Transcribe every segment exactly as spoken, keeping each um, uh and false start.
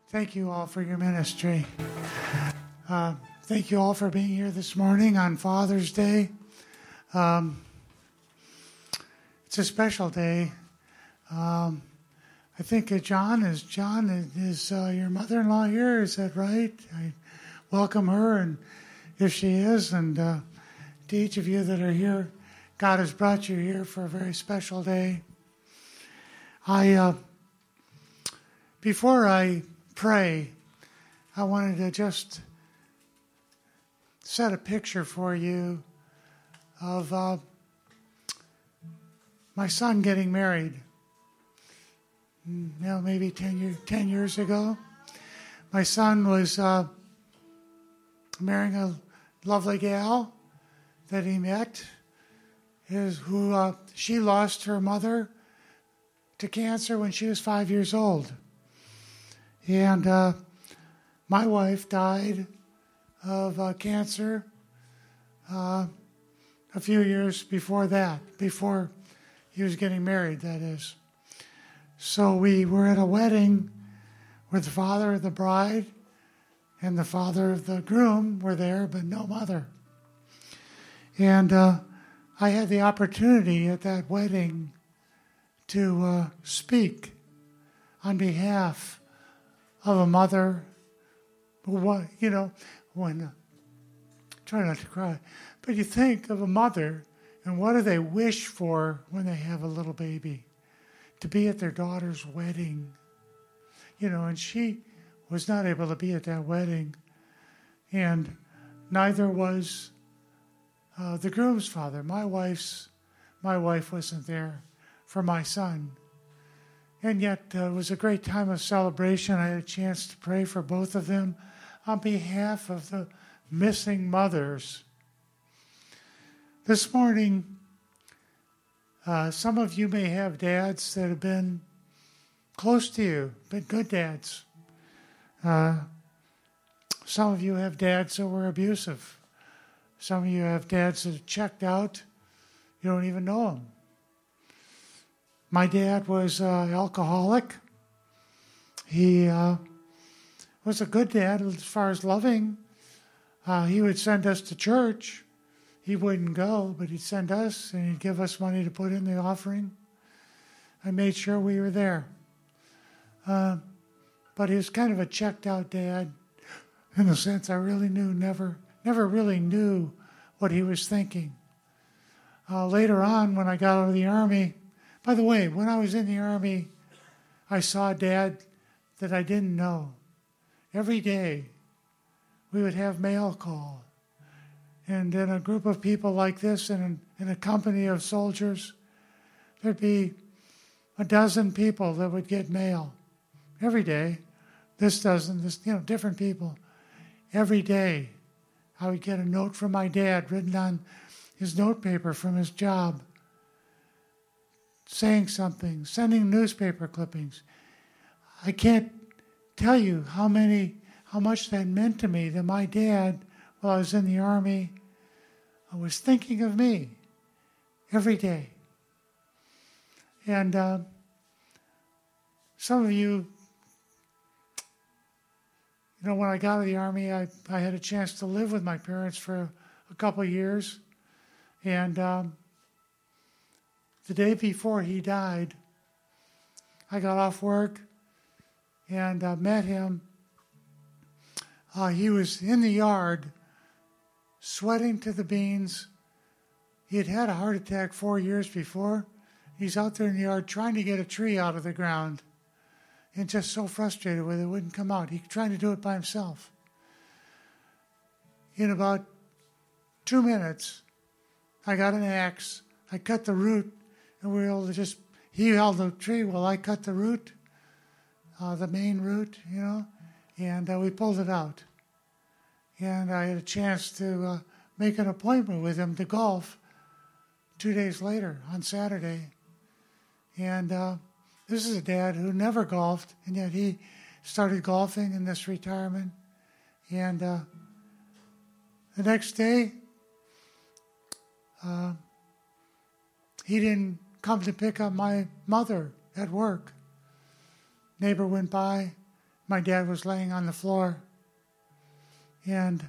Thank you all for your ministry. Uh, thank you all for being here this morning on Father's Day. Um, it's a special day. Um, I think uh, John is John is uh, your mother-in-law here. Is that right? I welcome her, and if she is, and uh, to each of you that are here, God has brought you here for a very special day. I uh, before I pray, I wanted to just set a picture for you of uh, my son getting married. You know, maybe ten, year, ten years ago. My son was uh, marrying a lovely gal that he met, his, who uh, she lost her mother to cancer when she was five years old. And uh, my wife died of uh, cancer uh, a few years before that, before he was getting married, that is. So we were at a wedding where the father of the bride and the father of the groom were there, but no mother. And uh, I had the opportunity at that wedding to uh, speak on behalf of a mother who, you know, when, uh, try not to cry, but you think of a mother and what do they wish for when they have a little baby? To be at their daughter's wedding. You know, and she was not able to be at that wedding. And neither was uh, the groom's father. My wife's, my wife wasn't there for my son. And yet uh, it was a great time of celebration. I had a chance to pray for both of them on behalf of the missing mothers. This morning, uh, some of you may have dads that have been close to you, been good dads. Uh, some of you have dads that were abusive. Some of you have dads that have checked out. You don't even know them. My dad was uh, alcoholic. He uh, was a good dad as far as loving. Uh, he would send us to church. He wouldn't go, but he'd send us, and he'd give us money to put in the offering. I made sure we were there. Uh, but he was kind of a checked-out dad, in the sense I really knew, never, never really knew what he was thinking. Uh, later on, when I got out of the Army, by the way, when I was in the Army, I saw a dad that I didn't know. Every day, we would have mail call. And in a group of people like this, in a, in a company of soldiers, there'd be a dozen people that would get mail every day. This dozen, this, you know, different people. Every day, I would get a note from my dad written on his notepaper from his job, saying something, sending newspaper clippings. I can't tell you how many, how much that meant to me that my dad, while I was in the Army, was thinking of me every day. And uh, some of you, you know, when I got out of the Army, I, I had a chance to live with my parents for a, a couple of years. And um, the day before he died, I got off work and uh, met him. Uh, he was in the yard, sweating to the beans. He had had a heart attack four years before. He's out there in the yard trying to get a tree out of the ground and just so frustrated with it, it wouldn't come out. He trying to do it by himself. In about two minutes, I got an axe. I cut the root, and we were able to just, he held the tree while I cut the root, uh, the main root, you know, and uh, we pulled it out. And I had a chance to uh, make an appointment with him to golf two days later on Saturday. And uh, this is a dad who never golfed, and yet he started golfing in this retirement. And uh, the next day, uh, he didn't come to pick up my mother at work. Neighbor went by, my dad was laying on the floor. And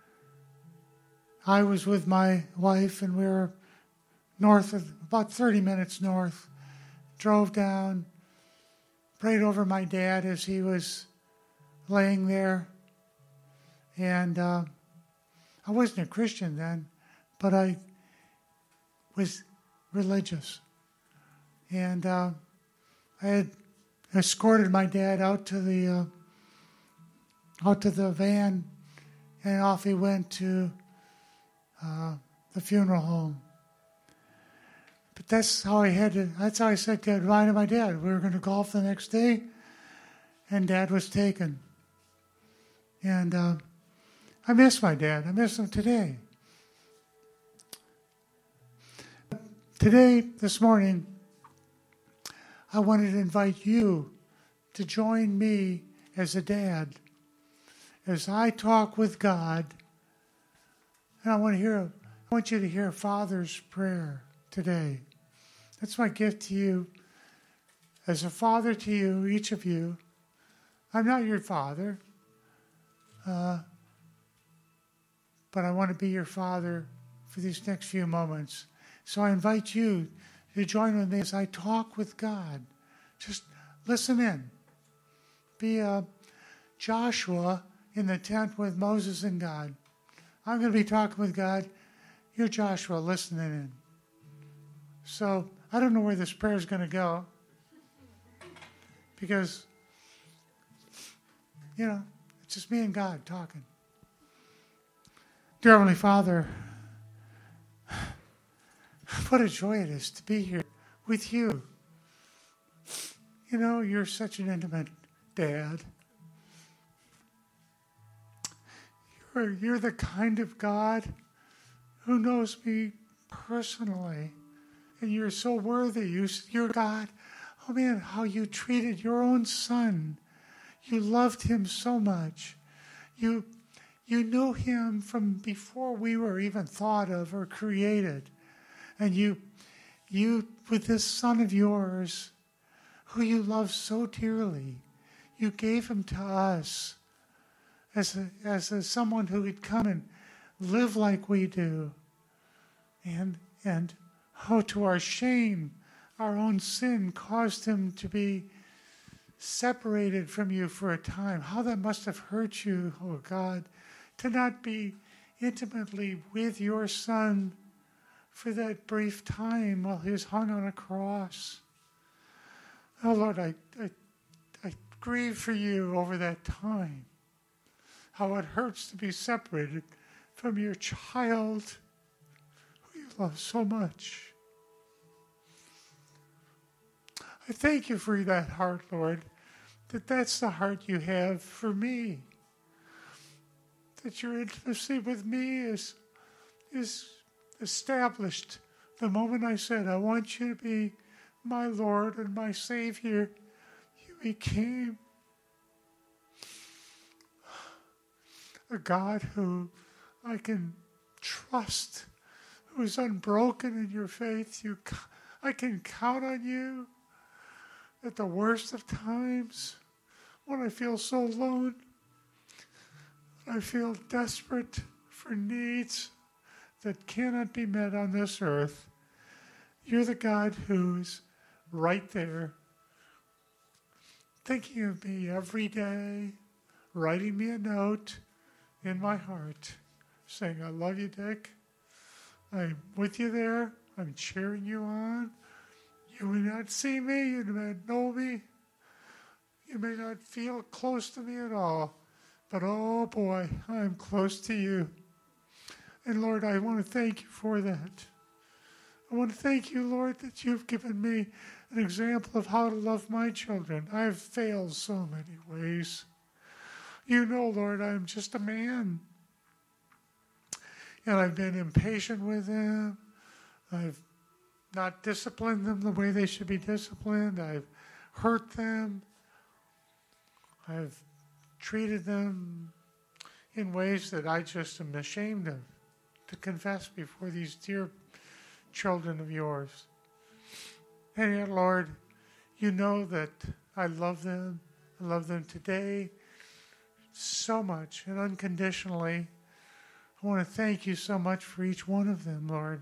I was with my wife, and we were north of, about thirty minutes north. Drove down, prayed over my dad as he was laying there. And uh, I wasn't a Christian then, but I was religious. And uh, I had escorted my dad out to the uh, out to the van, and off he went to uh, the funeral home. But that's how I had to, that's how I said goodbye to my dad. We were going to golf the next day, and Dad was taken. And uh, I miss my dad. I miss him today. Today, this morning, I wanted to invite you to join me as a dad as I talk with God. And I want to hear, I want you to hear a father's prayer today. That's my gift to you. As a father to you, each of you. I'm not your father, uh, but I want to be your father for these next few moments. So I invite you to join with me as I talk with God. Just listen in. Be uh, Joshua in the tent with Moses and God. I'm going to be talking with God. You're Joshua listening in. So I don't know where this prayer is going to go, because, you know, it's just me and God talking. Dear Heavenly Father, what a joy it is to be here with you. You know, you're such an intimate dad. You're, you're the kind of God who knows me personally. And you're so worthy. You, you're God. Oh, man, how you treated your own son. You loved him so much. You, you knew him from before we were even thought of or created. And you, you, with this son of yours, who you love so dearly, you gave him to us as a, as a, someone who could come and live like we do. And, and, oh, to our shame, our own sin caused him to be separated from you for a time. How that must have hurt you, oh God, to not be intimately with your son for that brief time while he was hung on a cross. Oh Lord, I, I, I grieve for you over that time. How it hurts to be separated from your child who you love so much. I thank you for that heart, Lord, that that's the heart you have for me. That your intimacy with me is, is established the moment I said, I want you to be my Lord and my Savior. You became a God who I can trust, who is unbroken in your faith. You, I can count on you at the worst of times, when I feel so alone, when I feel desperate for needs that cannot be met on this earth. You're the God who's right there, thinking of me every day, writing me a note in my heart, saying, I love you, Dick. I'm with you there. I'm cheering you on. You may not see me, you may not know me, you may not feel close to me at all, but oh boy, I'm close to you. And Lord, I want to thank you for that. I want to thank you, Lord, that you've given me an example of how to love my children. I've failed so many ways. You know, Lord, I'm just a man. And I've been impatient with them. I've not disciplined them the way they should be disciplined. I've hurt them. I've treated them in ways that I just am ashamed of to confess before these dear children of yours. And yet, Lord, you know that I love them, I love them today so much and unconditionally. I want to thank you so much for each one of them, Lord.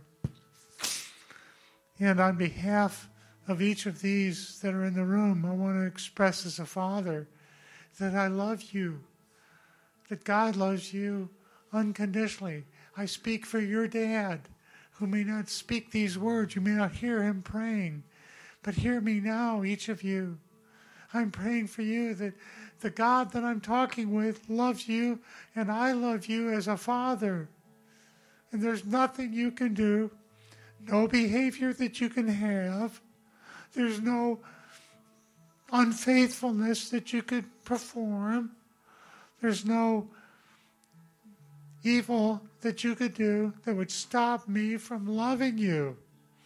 And on behalf of each of these that are in the room, I want to express as a father that I love you, that God loves you unconditionally. I speak for your dad, who may not speak these words. You may not hear him praying, but hear me now, each of you. I'm praying for you that the God that I'm talking with loves you, and I love you as a father. And there's nothing you can do, no behavior that you can have. There's no unfaithfulness that you could perform. There's no evil that you could do that would stop me from loving you.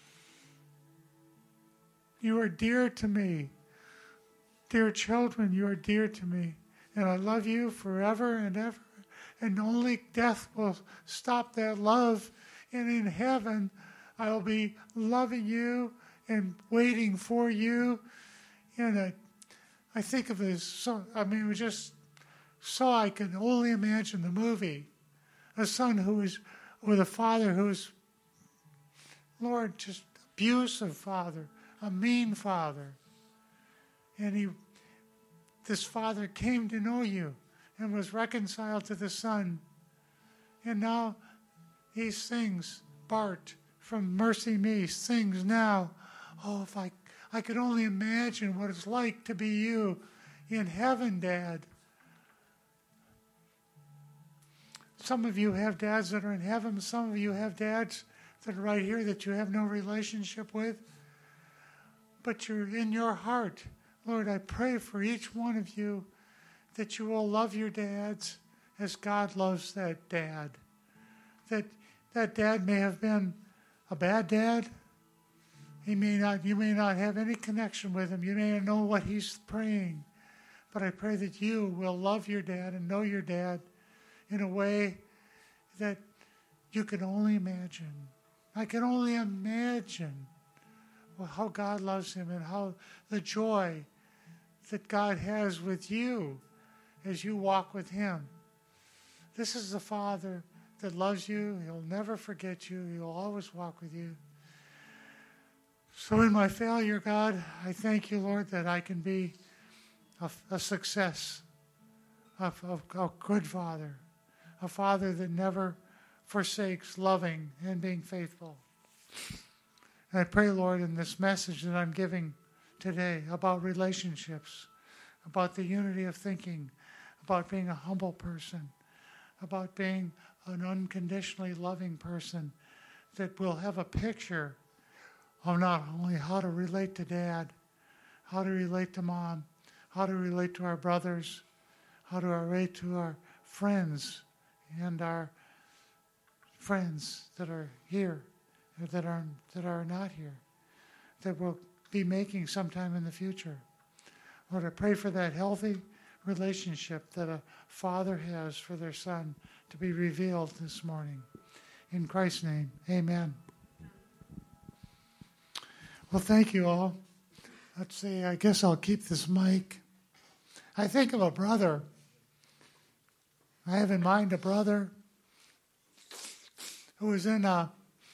You are dear to me. Dear children, you are dear to me. And I love you forever and ever. And only death will stop that love. And in heaven, I will be loving you and waiting for you. And I, I think of this, so, I mean, it was just so I can only imagine the movie. A son who was with a father who was, Lord, just abusive father, a mean father. And he, this father came to know you and was reconciled to the son. And now he sings, Bart from Mercy Me sings now, oh, if I, I could only imagine what it's like to be you in heaven, Dad. Some of you have dads that are in heaven. Some of you have dads that are right here that you have no relationship with. But you're in your heart. Lord, I pray for each one of you that you will love your dads as God loves that dad. That that dad may have been a bad dad. He may not, you may not have any connection with him. You may not know what he's praying. But I pray that you will love your dad and know your dad in a way that you can only imagine. I can only imagine how God loves him and how the joy that God has with you as you walk with him. This is the Father that loves you. He'll never forget you. He'll always walk with you. So in my failure, God, I thank you, Lord, that I can be a, a success, a, a, a good father, a father that never forsakes loving and being faithful. And I pray, Lord, in this message that I'm giving today about relationships, about the unity of thinking, about being a humble person, about being an unconditionally loving person, that we'll have a picture of not only how to relate to Dad, how to relate to Mom, how to relate to our brothers, how to relate to our friends and our friends that are here, that are that are not here, that we'll be making sometime in the future. Lord, I pray for that healthy relationship that a father has for their son to be revealed this morning. In Christ's name, amen. Well, thank you all. Let's see, I guess I'll keep this mic. I think of a brother. I have in mind a brother who was in a,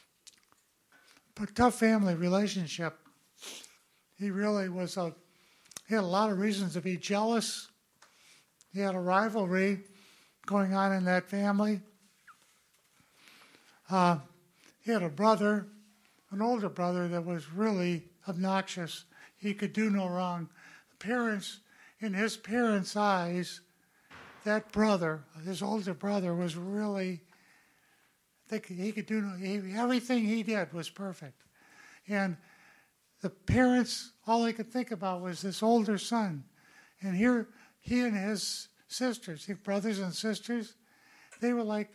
a tough family relationship. He really was a, he had a lot of reasons to be jealous. He had a rivalry going on in that family. Uh, he had a brother, an older brother that was really obnoxious. He could do no wrong. The parents, in his parents' eyes, that brother, his older brother, was really, they could, he could do no, he, everything he did was perfect. And the parents, all they could think about was this older son. And here, he and his sisters, his brothers and sisters, they were like,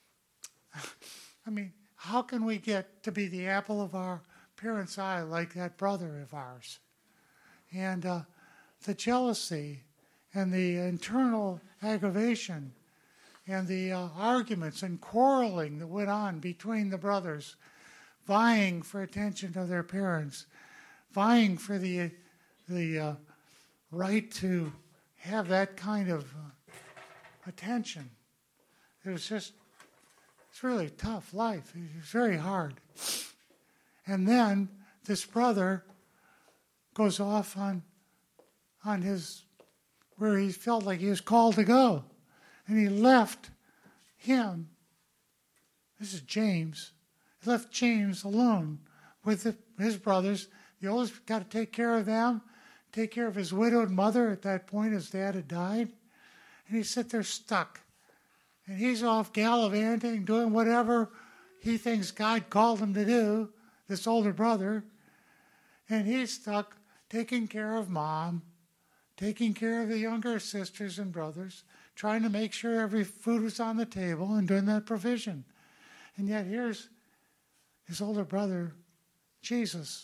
I mean, how can we get to be the apple of our parents' eye like that brother of ours? And uh, the jealousy and the internal aggravation and the uh, arguments and quarreling that went on between the brothers, vying for attention of their parents, vying for the the uh, right to have that kind of uh, attention. It was just, it's really tough life. It was very hard. And then this brother goes off on on his, where he felt like he was called to go. And he left him, this is James, he left James alone with the, his brothers. The oldest got to take care of them, take care of his widowed mother. At that point, his dad had died. And he's sit there stuck. And he's off gallivanting, doing whatever he thinks God called him to do, this older brother. And he's stuck taking care of mom, taking care of the younger sisters and brothers, trying to make sure every food was on the table and doing that provision. And yet here's his older brother, Jesus,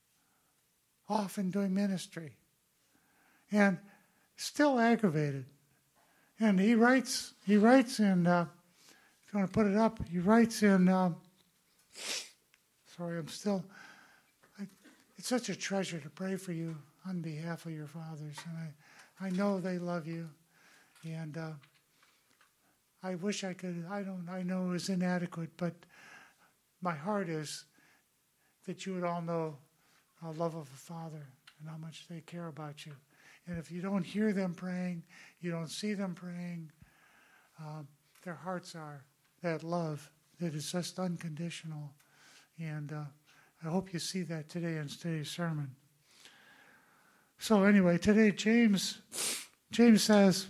off and doing ministry. And still aggravated. And he writes, he writes in, uh, if you want to put it up, he writes in, uh, sorry, I'm still, I, it's such a treasure to pray for you on behalf of your fathers. And I, I know they love you. And uh, I wish I could, I don't, I know it was inadequate, but my heart is that you would all know the love of a father and how much they care about you. And if you don't hear them praying, you don't see them praying, uh, their hearts are that love that is just unconditional. And uh, I hope you see that today in today's sermon. So anyway, today James, James says,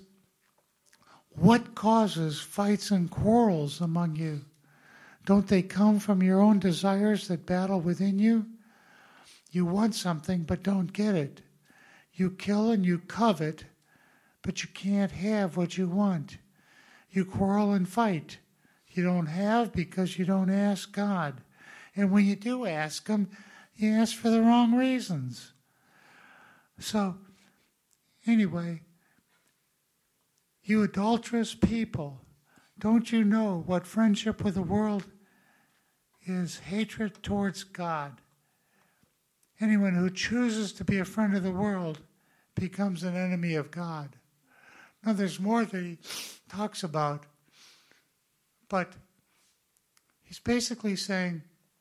what causes fights and quarrels among you? Don't they come from your own desires that battle within you? You want something but don't get it. You kill and you covet, but you can't have what you want. You quarrel and fight. You don't have because you don't ask God. And when you do ask Him, you ask for the wrong reasons. So, anyway, you adulterous people, don't you know what friendship with the world is? Hatred towards God. Anyone who chooses to be a friend of the world becomes an enemy of God. Now, there's more that he talks about, but he's basically saying,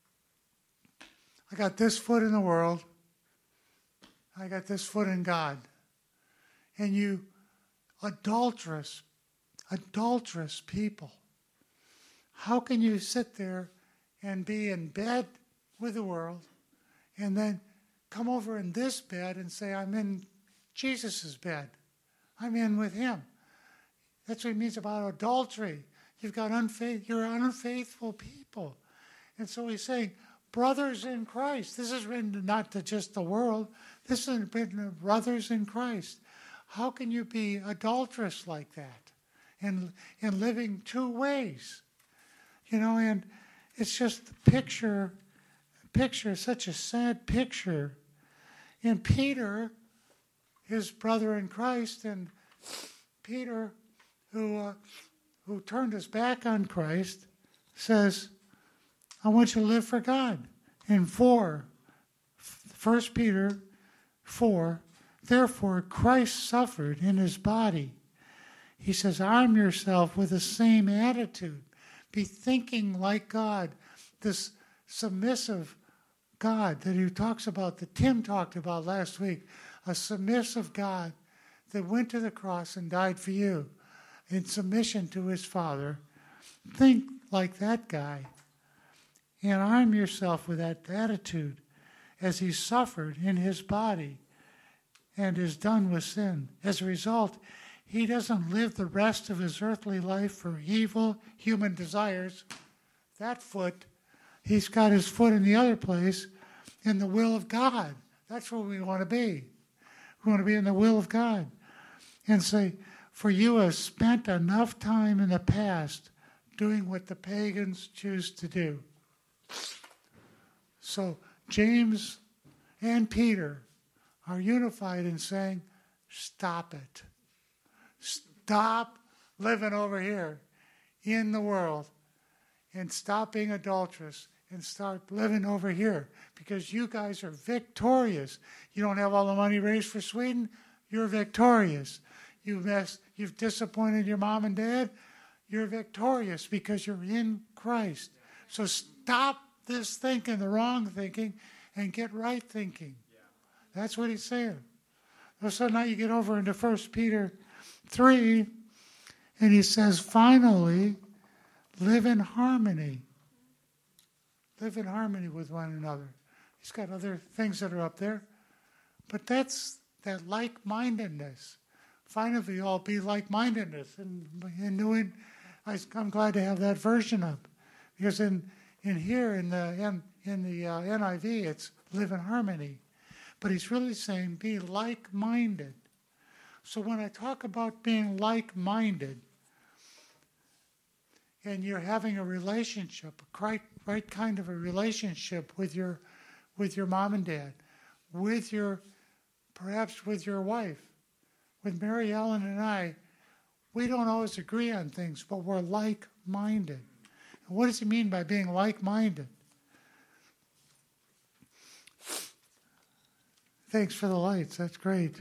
I got this foot in the world, I got this foot in God. And you adulterous, adulterous people, how can you sit there and be in bed with the world and then come over in this bed and say, I'm in Jesus' bed. I'm in with him. That's what it means about adultery. You've got unfaith, you're unfaithful people. And so he's saying, brothers in Christ. This is written not to just the world. This is written to brothers in Christ. How can you be adulterous like that and, and living two ways? You know, and it's just a picture, picture, such a sad picture. And Peter, his brother in Christ, and Peter, who uh, who turned his back on Christ, says, I want you to live for God. In four, First Peter four, therefore Christ suffered in his body. He says, arm yourself with the same attitude. Be thinking like God. This submissive God that he talks about, that Tim talked about last week. A submissive God that went to the cross and died for you in submission to his Father. Think like that guy. And arm yourself with that attitude as he suffered in his body and is done with sin. As a result, he doesn't live the rest of his earthly life for evil human desires. That foot, he's got his foot in the other place, in the will of God. That's where we want to be. We want to be in the will of God. And say, for you have spent enough time in the past doing what the pagans choose to do. So James and Peter are unified in saying, stop it. Stop living over here in the world and stop being adulterous and start living over here because you guys are victorious. You don't have all the money raised for Sweden, you're victorious. you've messed, you've disappointed your mom and dad, you're victorious because you're in Christ. So stop this thinking, the wrong thinking, and get right thinking. That's what he's saying. So now you get over into First Peter three, and he says, finally, live in harmony. Live in harmony with one another. He's got other things that are up there. But that's that like-mindedness. Finally, all be like-mindedness. And in doing, I, I'm glad to have that version up. Because in, in here, in the, in, in the uh, N I V, it's live in harmony. But he's really saying be like-minded. So when I talk about being like-minded, and you're having a relationship, a right, right kind of a relationship with your, with your mom and dad, with your, perhaps with your wife, with Mary Ellen and I, we don't always agree on things, but we're like-minded. And what does he mean by being like-minded? Thanks for the lights. That's great.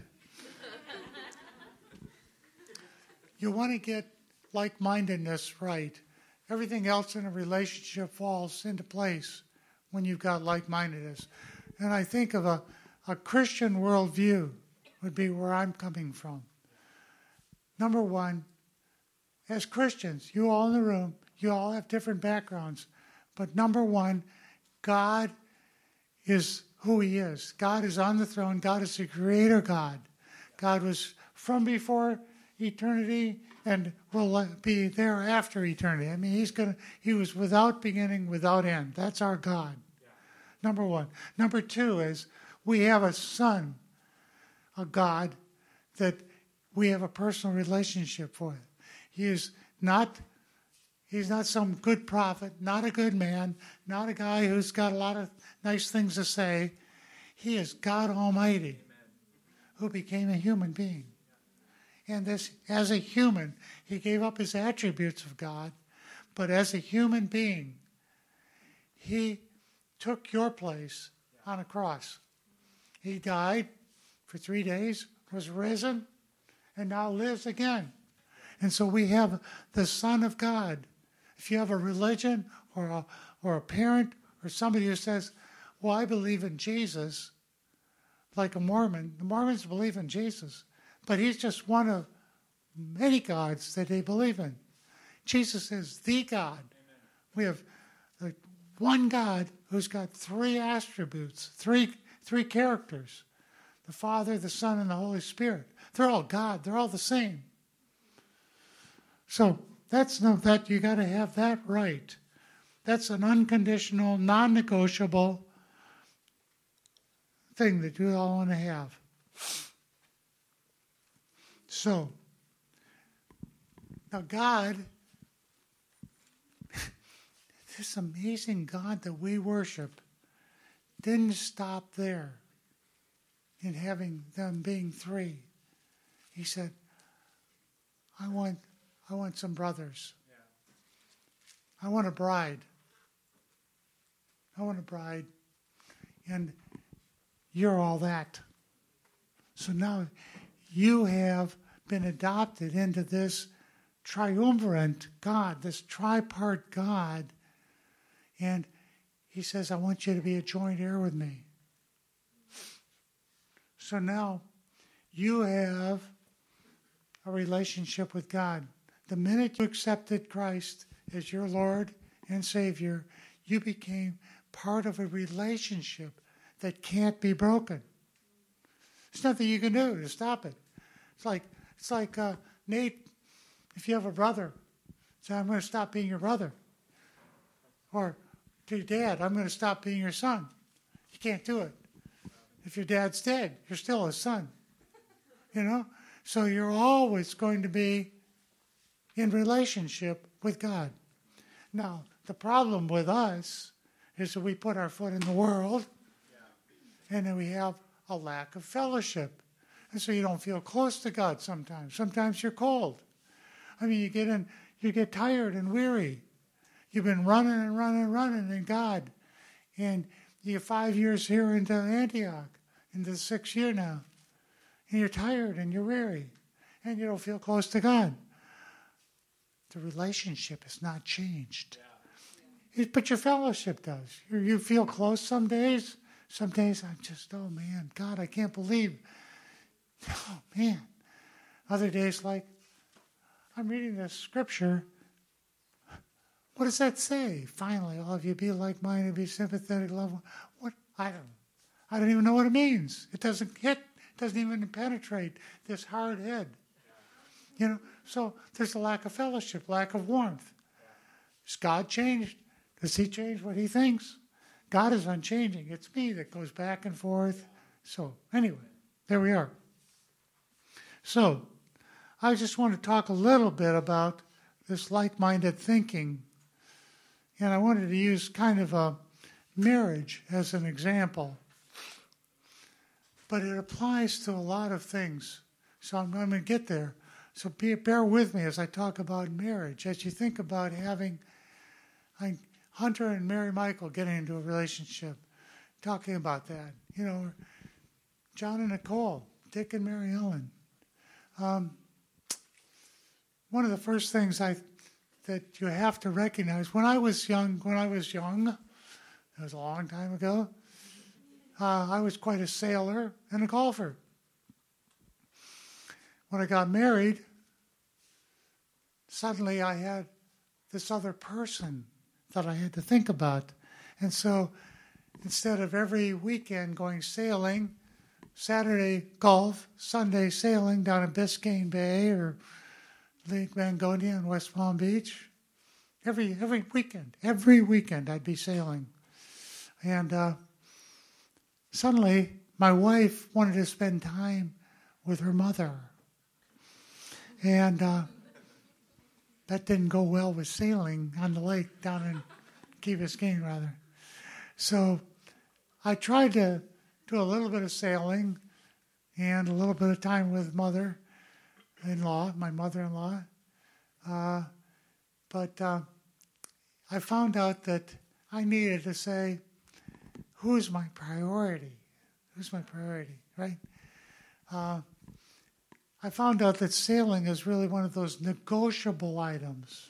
You want to get like-mindedness right. Everything else in a relationship falls into place when you've got like-mindedness. And I think of a, a Christian worldview would be where I'm coming from. Number one, as Christians, you all in the room, you all have different backgrounds. But number one, God is who he is. God is on the throne. God is the creator God. God was from before eternity and will be there after eternity. I mean, he's gonna. He was without beginning, without end. That's our God. Yeah. Number one. Number two is we have a son, a God that we have a personal relationship with. He is not. He's not some good prophet, not a good man, not a guy who's got a lot of nice things to say. He is God Almighty, Amen, who became a human being. And this, as a human, he gave up his attributes of God, but as a human being, he took your place on a cross. He died for three days, was risen, and now lives again. And so we have the Son of God. If you have a religion or a, or a parent or somebody who says, well, I believe in Jesus, like a Mormon, the Mormons believe in Jesus, but he's just one of many gods that they believe in. Jesus is the God. Amen. We have like one God who's got three attributes, three three characters. The Father, the Son, and the Holy Spirit. They're all God. They're all the same. So that's no that you got to have that right. That's an unconditional, non-negotiable thing that you all want to have. So, now God, this amazing God that we worship, didn't stop there in having them being three. He said, I want I want some brothers. Yeah. I want a bride. I want a bride. And you're all that. So now you have been adopted into this triumvirate God, this tripart God. And he says, I want you to be a joint heir with me. So now you have a relationship with God. The minute you accepted Christ as your Lord and Savior, you became part of a relationship that can't be broken. There's nothing you can do to stop it. It's like it's like uh, Nate, if you have a brother, say, I'm going to stop being your brother. Or to your dad, I'm going to stop being your son. You can't do it. If your dad's dead, you're still his son. You know? So you're always going to be in relationship with God. Now, the problem with us is that we put our foot in the world, and then we have a lack of fellowship. And so you don't feel close to God sometimes. Sometimes you're cold. I mean, you get in, you get tired and weary. You've been running and running and running in God. And you're five years here into Antioch, into the sixth year now. And you're tired and you're weary. and you don't feel close to God. The relationship has not changed. It, but your fellowship does. You, you feel close some days. Some days I'm just, oh man, God, I can't believe. Oh man. Other days like, I'm reading this scripture. What does that say? Finally, all of you be like-minded, be sympathetic, love. What? I don't I don't even know what it means. It doesn't hit, it doesn't even penetrate this hard head. You know, so there's a lack of fellowship, lack of warmth. Has God changed? Does he change what he thinks? God is unchanging. It's me that goes back and forth. So anyway, there we are. So I just want to talk a little bit about this like-minded thinking. And I wanted to use kind of a marriage as an example. But it applies to a lot of things. So I'm, I'm going to get there. So be, bear with me as I talk about marriage. As you think about having I, Hunter and Mary Michael getting into a relationship, talking about that. You know, John and Nicole, Dick and Mary Ellen. Um, one of the first things I that you have to recognize, when I was young, when I was young, that was a long time ago, uh, I was quite a sailor and a golfer. When I got married, suddenly I had this other person that I had to think about. And so instead of every weekend going sailing, Saturday golf, Sunday sailing down in Biscayne Bay or Lake Mangonia in West Palm Beach, every every weekend, every weekend I'd be sailing. And uh, suddenly my wife wanted to spend time with her mother. And uh, that didn't go well with sailing on the lake down in Key Biscayne, rather. So I tried to do a little bit of sailing and a little bit of time with mother-in-law, my mother-in-law. Uh, but uh, I found out that I needed to say, who's my priority? Who's my priority, right? Uh, I found out that sailing is really one of those negotiable items.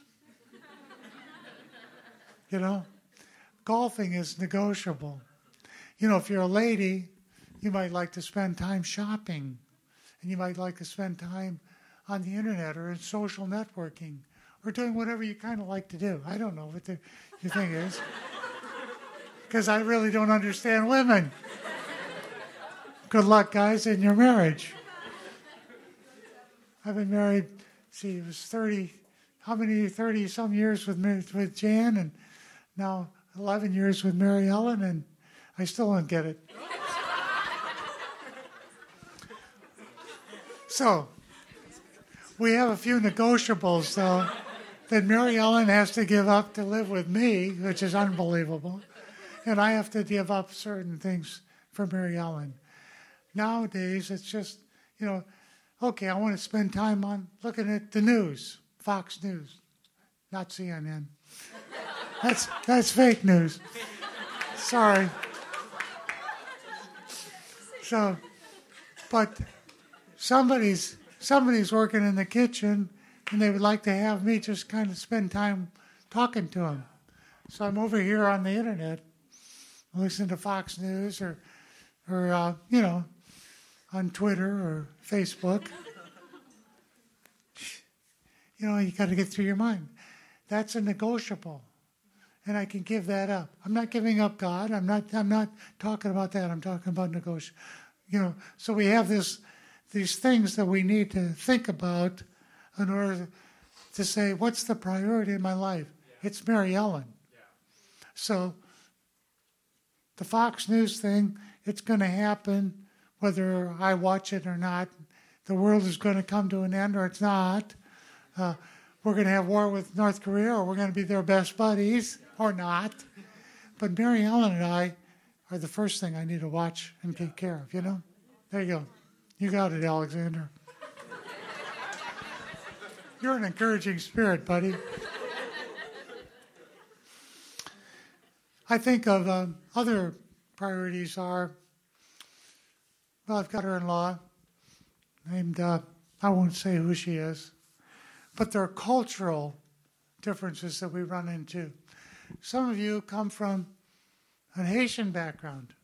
You know, golfing is negotiable. You know, if you're a lady, you might like to spend time shopping, and you might like to spend time on the internet or in social networking or doing whatever you kind of like to do. I don't know what the, your thing is, because I really don't understand women. Good luck, guys, in your marriage. I've been married, see, it was thirty, how many, thirty-some years with with Jan, and now eleven years with Mary Ellen, and I still don't get it. So, we have a few negotiables, though, that Mary Ellen has to give up to live with me, which is unbelievable, and I have to give up certain things for Mary Ellen. Nowadays, it's just, you know, okay, I want to spend time on looking at the news, Fox News, not C N N. That's that's fake news. Sorry. So, but somebody's somebody's working in the kitchen, and they would like to have me just kind of spend time talking to them. So I'm over here on the internet, listening to Fox News or, or uh, you know, on Twitter or Facebook. You know, you got to get through your mind. That's a negotiable, and I can give that up. I'm not giving up God. I'm not. I'm not talking about that. I'm talking about negotiation. You know, so we have this, these things that we need to think about in order to say, what's the priority in my life? Yeah. It's Mary Ellen. Yeah. So the Fox News thing, it's going to happen whether I watch it or not. The world is going to come to an end or it's not. Uh, we're going to have war with North Korea, or we're going to be their best buddies, or not. But Mary Ellen and I are the first thing I need to watch and take care of, you know? There you go. You got it, Alexander. You're an encouraging spirit, buddy. I think of um, other priorities are, well, I've got her in-law named, uh, I won't say who she is, but there are cultural differences that we run into. Some of you come from an Haitian background.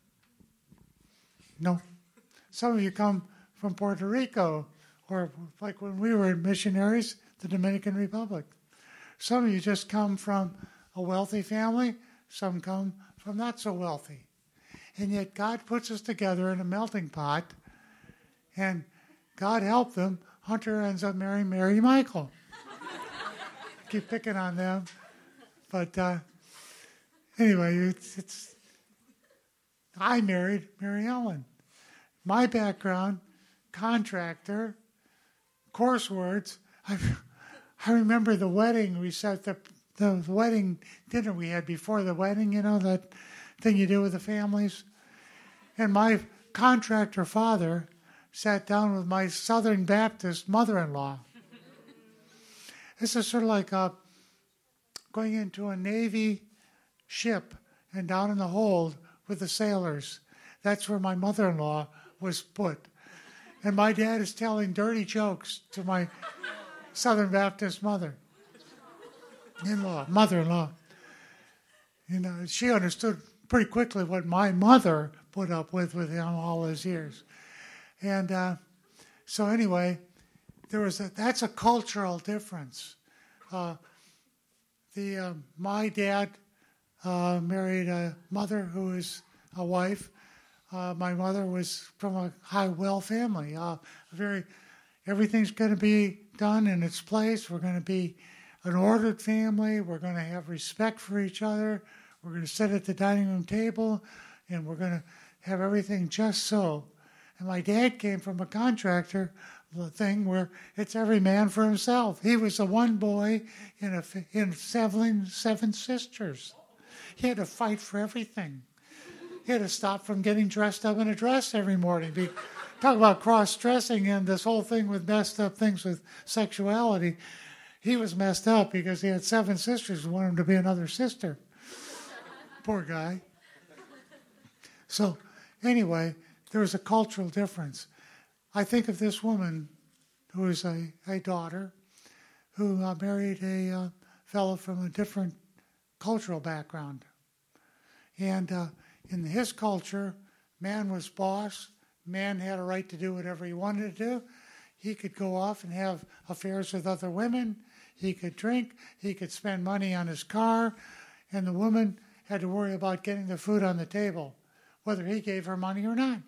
No. Some of you come from Puerto Rico, or like when we were missionaries, the Dominican Republic. Some of you just come from a wealthy family. Some come from not so wealthy. And yet God puts us together in a melting pot, and God help them, Hunter ends up marrying Mary Michael. Keep picking on them. But uh, anyway, it's, it's I married Mary Ellen. My background, contractor, course words. I, I remember the wedding we set, the, the wedding dinner we had before the wedding, you know, that thing you do with the families. And my contractor father sat down with my Southern Baptist mother-in-law. This is sort of like uh, going into a Navy ship and down in the hold with the sailors. That's where my mother-in-law was put. And my dad is telling dirty jokes to my Southern Baptist mother. In-law, mother-in-law. You know, she understood pretty quickly what my mother put up with with him all those years. And uh, so anyway, there was a, that's a cultural difference. Uh, the uh, my dad uh, married a mother who was a wife. Uh, my mother was from a high well family. Uh, very, everything's going to be done in its place. We're going to be an ordered family. We're going to have respect for each other. We're going to sit at the dining room table, and we're going to have everything just so. And my dad came from a contractor thing where it's every man for himself. He was the one boy in a in seven seven sisters. He had to fight for everything. He had to stop from getting dressed up in a dress every morning. Be, talk about cross-dressing and this whole thing with messed up things with sexuality. He was messed up because he had seven sisters who wanted him to be another sister. Poor guy. So anyway, there was a cultural difference. I think of this woman who is a, a daughter who uh, married a uh, fellow from a different cultural background. And uh, in his culture, man was boss. Man had a right to do whatever he wanted to do. He could go off and have affairs with other women. He could drink. He could spend money on his car. And the woman had to worry about getting the food on the table, whether he gave her money or not.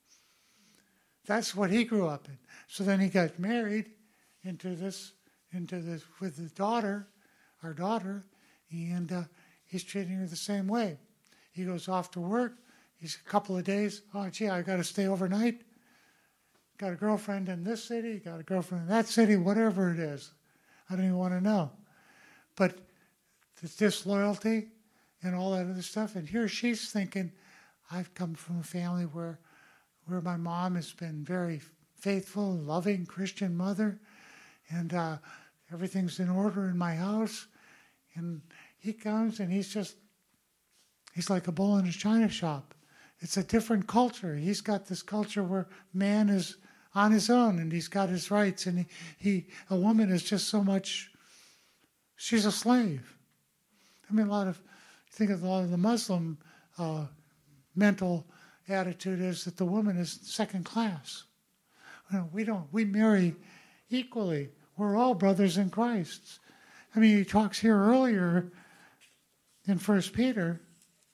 That's what he grew up in. So then he got married into this, into this with his daughter, our daughter, and uh, he's treating her the same way. He goes off to work. He's a couple of days. Oh, gee, I got to stay overnight. Got a girlfriend in this city. Got a girlfriend in that city. Whatever it is, I don't even want to know. But the disloyalty and all that other stuff. And here she's thinking, I've come from a family where where my mom has been very faithful, loving Christian mother, and uh, everything's in order in my house. And he comes and he's just, he's like a bull in a china shop. It's a different culture. He's got this culture where man is on his own and he's got his rights, and he, he a woman is just so much, she's a slave. I mean, a lot of, think of a lot of the Muslim uh, mental attitude is that the woman is second class. You know, we don't, we marry equally. We're all brothers in Christ. I mean, he talks here earlier in First Peter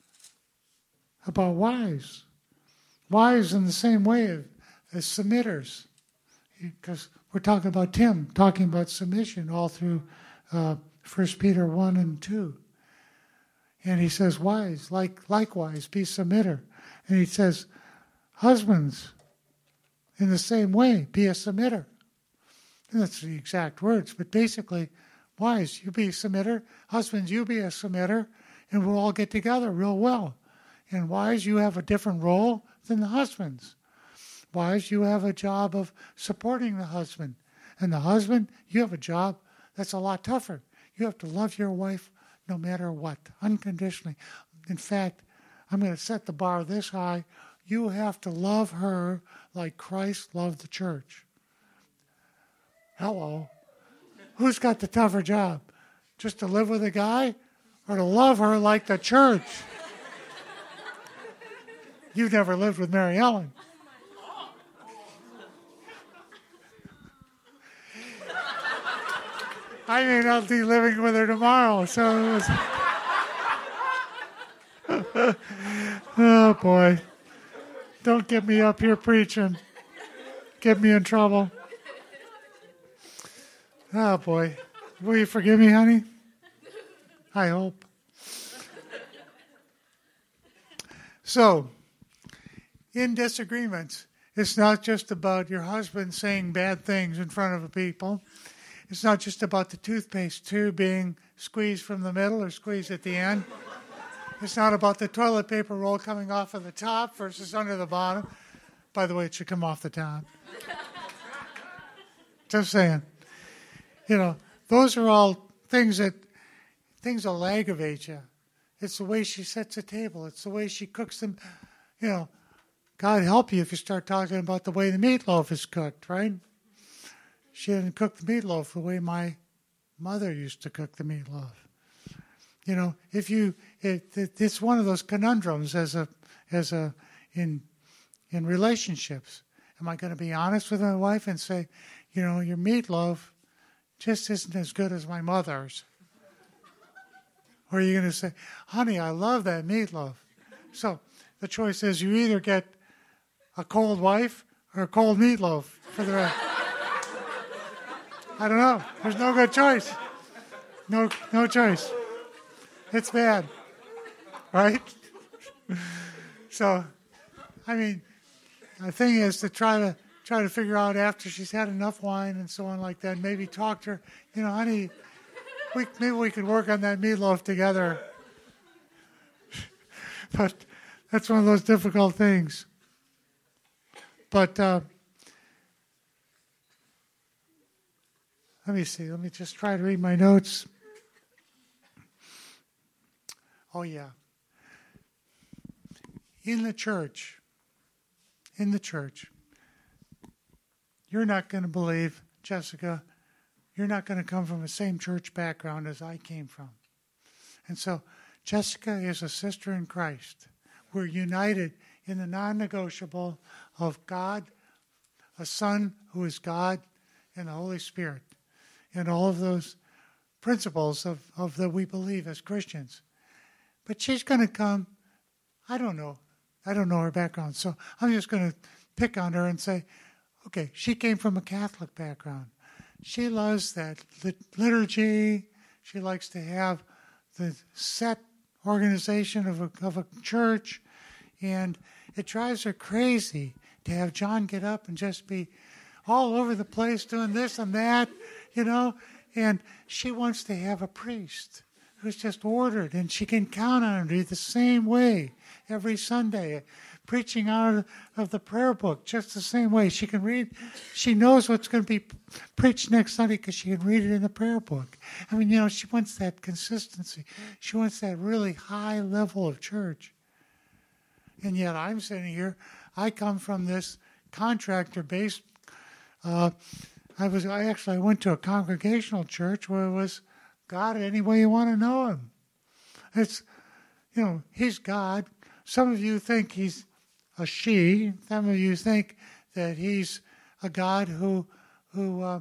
about wives. Wives in the same way as submitters. Because we're talking about Tim, talking about submission all through uh, First Peter one and two. And he says, wives, like likewise, be submitter. And he says, husbands, in the same way, be a submitter. And that's the exact words, but basically, wives, you be a submitter. Husbands, you be a submitter, and we'll all get together real well. And wives, you have a different role than the husbands. Wives, you have a job of supporting the husband. And the husband, you have a job that's a lot tougher. You have to love your wife no matter what, unconditionally. In fact, I'm going to set the bar this high. You have to love her like Christ loved the church. Hello. Who's got the tougher job? Just to live with a guy or to love her like the church? You've never lived with Mary Ellen. I may not be living with her tomorrow, so it was... Oh, boy. Don't get me up here preaching. Get me in trouble. Oh, boy. Will you forgive me, honey? I hope. So, in disagreements, it's not just about your husband saying bad things in front of people. It's not just about the toothpaste tube being squeezed from the middle or squeezed at the end. It's not about the toilet paper roll coming off of the top versus under the bottom. By the way, it should come off the top. Just saying. You know, those are all things that things will aggravate you. It's the way she sets the table. It's the way she cooks them. You know, God help you if you start talking about the way the meatloaf is cooked, right? She didn't cook the meatloaf the way my mother used to cook the meatloaf. You know, if you, it, it, it's one of those conundrums as a, as a, in, in relationships. Am I going to be honest with my wife and say, you know, your meatloaf just isn't as good as my mother's? Or are you going to say, honey, I love that meatloaf? So the choice is you either get a cold wife or a cold meatloaf for the rest. I don't know. There's no good choice. No, no choice. It's bad, right? So, I mean, the thing is to try to try to figure out after she's had enough wine and so on like that. Maybe talk to her. You know, honey, we, maybe we could work on that meatloaf together. But that's one of those difficult things. But uh, let me see. Let me just try to read my notes. Oh, yeah. In the church, in the church, you're not going to believe, Jessica, you're not going to come from the same church background as I came from. And so Jessica is a sister in Christ. We're united in the non-negotiable of God, a Son who is God, and the Holy Spirit, and all of those principles of, of that we believe as Christians. But she's going to come, I don't know. I don't know her background. So I'm just going to pick on her and say, okay, she came from a Catholic background. She loves that liturgy. She likes to have the set organization of a, of a church. And it drives her crazy to have John get up and just be all over the place doing this and that, you know. And she wants to have a priest who's just ordered, and she can count on him to do the same way every Sunday, preaching out of the prayer book just the same way. She can read, she knows what's going to be preached next Sunday because she can read it in the prayer book. I mean, you know, she wants that consistency. She wants that really high level of church. And yet I'm sitting here, I come from this contractor-based, uh, I was, I actually I went to a congregational church where it was God any way you want to know him. It's, you know, he's God. Some of you think he's a she. Some of you think that he's a God who who uh,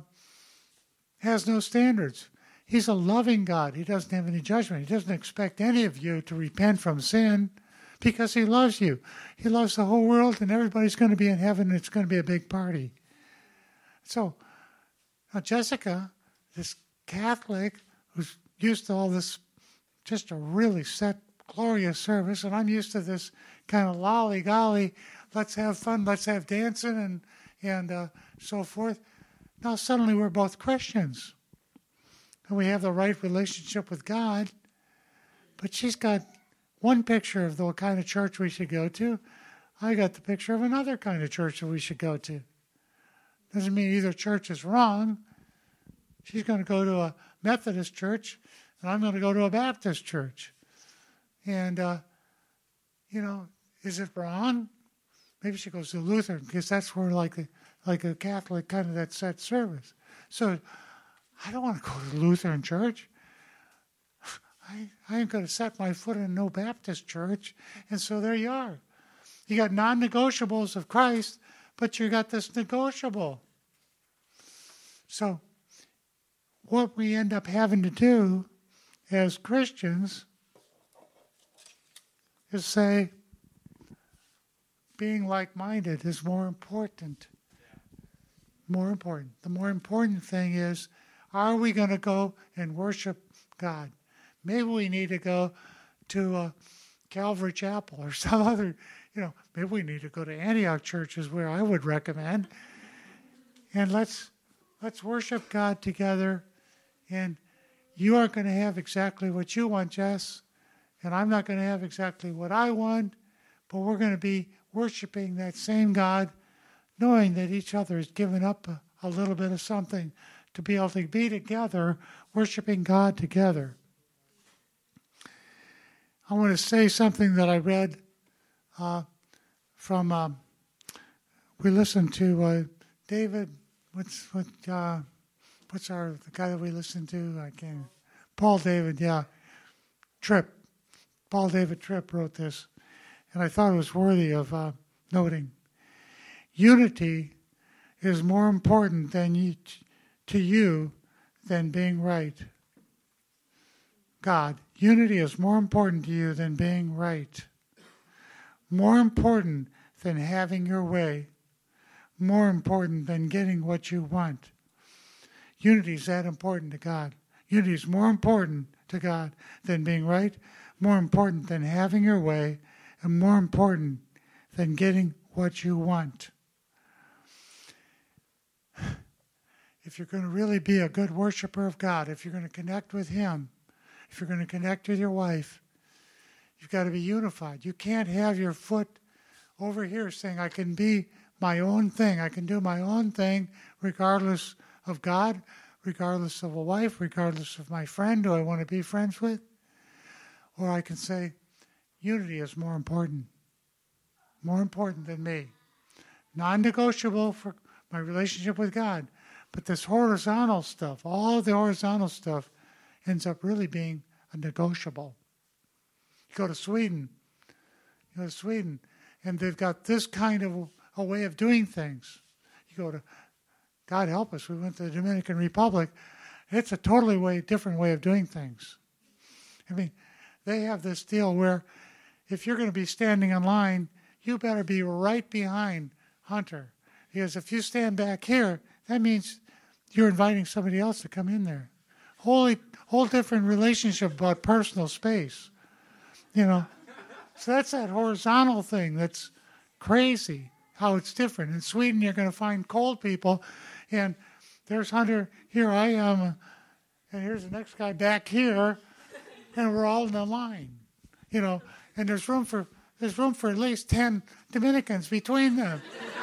has no standards. He's a loving God. He doesn't have any judgment. He doesn't expect any of you to repent from sin because he loves you. He loves the whole world, and everybody's going to be in heaven, and it's going to be a big party. So, now Jessica, this Catholic, who's used to all this, just a really set, glorious service, and I'm used to this kind of lolly-golly, let's have fun, let's have dancing, and and uh, so forth. Now suddenly we're both Christians, and we have the right relationship with God, but she's got one picture of the kind of church we should go to. I got the picture of another kind of church that we should go to. Doesn't mean either church is wrong. She's going to go to a Methodist church, and I'm going to go to a Baptist church. And, uh, you know, is it wrong? Maybe she goes to Lutheran, because that's where like a, like a Catholic kind of that set service. So I don't want to go to Lutheran church. I, I ain't going to set my foot in no Baptist church. And so there you are. You got non-negotiables of Christ, but you got this negotiable. So what we end up having to do as Christians is say, being like-minded is more important. More important. The more important thing is, are we going to go and worship God? Maybe we need to go to uh, Calvary Chapel or some other, you know, maybe we need to go to Antioch Church is where I would recommend. And let's let's worship God together. And you aren't going to have exactly what you want, Jess. And I'm not going to have exactly what I want. But we're going to be worshiping that same God, knowing that each other has given up a, a little bit of something to be able to be together, worshiping God together. I want to say something that I read uh, from, uh, we listened to uh, David, what's what, uh, what's our, the guy that we listened to? I can't, Paul David, yeah, Tripp. Paul David Tripp wrote this, and I thought it was worthy of uh, noting. Unity is more important than you, to you than being right. God, unity is more important to you than being right. More important than having your way. More important than getting what you want. Unity is that important to God. Unity is more important to God than being right, more important than having your way, and more important than getting what you want. If you're going to really be a good worshiper of God, if you're going to connect with Him, if you're going to connect with your wife, you've got to be unified. You can't have your foot over here saying, I can be my own thing. I can do my own thing regardless of God, regardless of a wife, regardless of my friend who I want to be friends with. Or I can say, unity is more important. More important than me. Non-negotiable for my relationship with God. But this horizontal stuff, all the horizontal stuff, ends up really being a negotiable. You go to Sweden, you go to Sweden, and they've got this kind of a way of doing things. You go to, God help us, we went to the Dominican Republic. It's a totally way, different way of doing things. I mean, they have this deal where if you're going to be standing in line, you better be right behind Hunter. Because if you stand back here, that means you're inviting somebody else to come in there. Whole, whole different relationship about personal space. You know, so that's that horizontal thing that's crazy, how it's different. In Sweden, you're going to find cold people, and there's Hunter, here I am, and here's the next guy back here, and we're all in a line, you know, and there's room for there's room for at least ten Dominicans between them.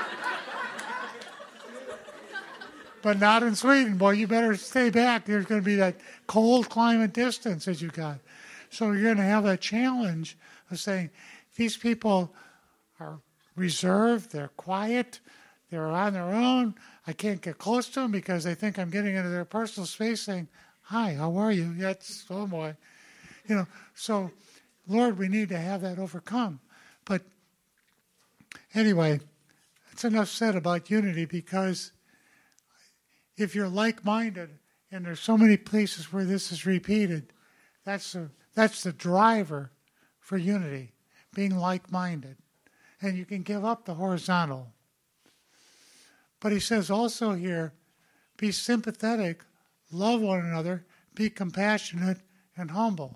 But not in Sweden. Boy, you better stay back. There's going to be that cold climate distance that you got. So you're going to have a challenge of saying, these people are reserved, they're quiet, they're on their own. I can't get close to them because they think I'm getting into their personal space saying, hi, how are you? That's, oh boy. You know, so, Lord, we need to have that overcome. But anyway, that's enough said about unity, because if you're like-minded, and there's so many places where this is repeated, that's the, that's the driver for unity, being like-minded. And you can give up the horizontal. But he says also here, be sympathetic, love one another, be compassionate, and humble.